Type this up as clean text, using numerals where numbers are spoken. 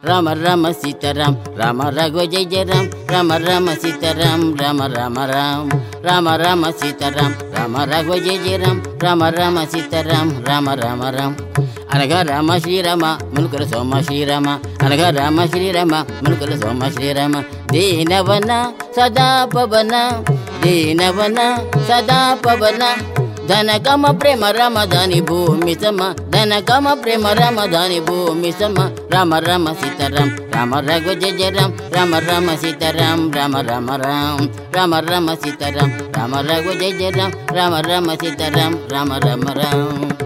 రామ రామ సీతారాం రామ రఘు జయ జయ రామ్ రామ రామ సీతారాం రామ రామ రామ్ రామ రామ సీతారాం రామ రఘు జయ జయ రామ్ రామ రామ సీతారాం రామ రామ రామ్ అనగా రామ శ్రీరామ మునుకుల సోమ శ్రీరామ అనగా రామ శ్రీరామ మునుకుల సోమ శ్రీరామ దీనవన సదా పవన దీనవన సదా పవన ధనకమ ప్రేమ రామదాని భూమి సమ ధనకమ ప్రేమ రామదాని భూమి సమ రామ రామ సీతారాం రామ రఘు జయ జయ రామ్ రామ రామ సీతారాం రామ రామ రామ్ రామ రామ సీతారాం రామ రఘు జయ జయ రామ్ రామ రామ సీతారాం రామ రామ రామ్